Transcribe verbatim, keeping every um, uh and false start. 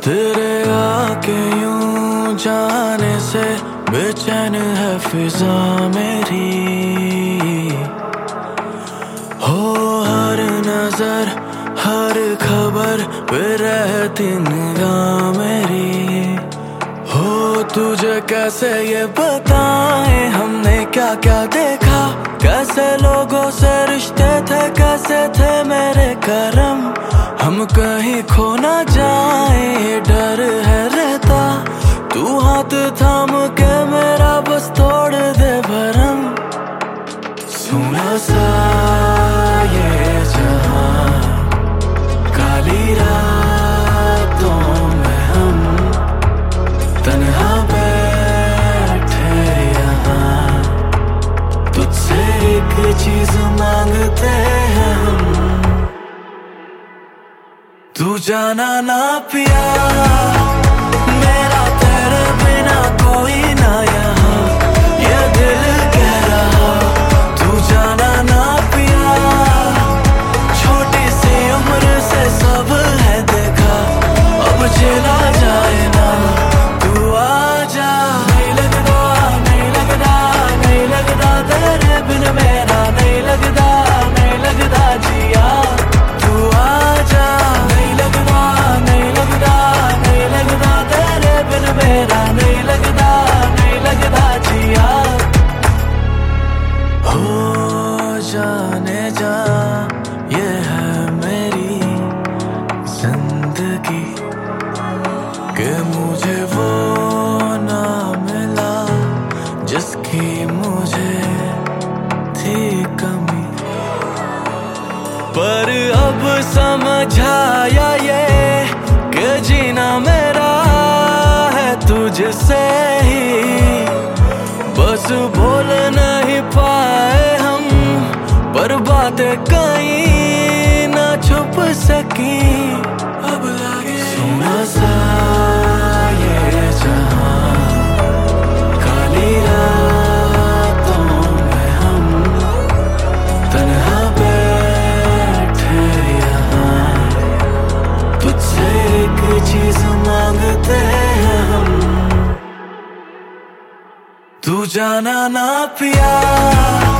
तेरे आके यूं जाने से बेचैन है फिजा मेरी। हो हर नजर हर खबर पे रहती निगाह मेरी। हो तुझे कैसे ये बताएं हमने क्या क्या देखा, कैसे लोगों से रिश्ते थे, कैसे थे मेरे करम। हम कहीं खो ना जाए डर है रहता, तू हाथ थाम के मेरा बस तोड़ दे भरम। सुना सा ये जहां काली रातों में हम तन्हा बैठे यहाँ, तुझसे एक चीज मांगते हैं हम, तू जाना ना पिया मेरा तेरे बिना कोई ना यहाँ, ये दिल कह रहा तू जाना ना पिया। छोटी सी उम्र से सब है देखा, अब चला जाए ना तू आजा। नहीं लगता नहीं लगता नहीं लगता तेरे बिन मेरा नहीं लगता नहीं लगता जिया, तू आजा। मेरा नहीं लगता नहीं लगता जिया। हो जाने जा ये है मेरी जिंदगी कि मुझे वो ना मिला जिसकी मुझे थी कमी। पर अब समझाया ये कि जीना मेरा तुझसे ही, बस बोल नहीं पाए हम पर बातें कहीं ना छुप सकी। अब लगे सुना सा ये जहां काली रातों में हम तन्हा बैठे यहाँ, तुझसे एक चीज मांगते हैं हम, तू जाना ना पिया।